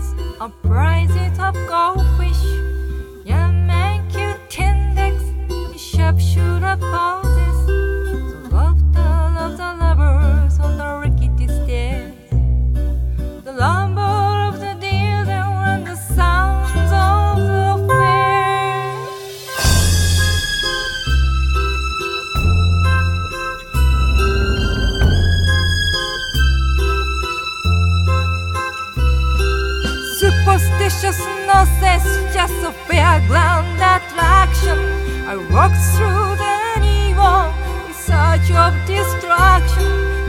a prizes of goldfish. Young man, cute index, sharpshooter poses. The laughter of the lovers on the rickety stairs. The lumber of the diesel and the sounds of the fair. Superstitious nonsense, just a fairground attraction. I walk through the neon in search of distraction.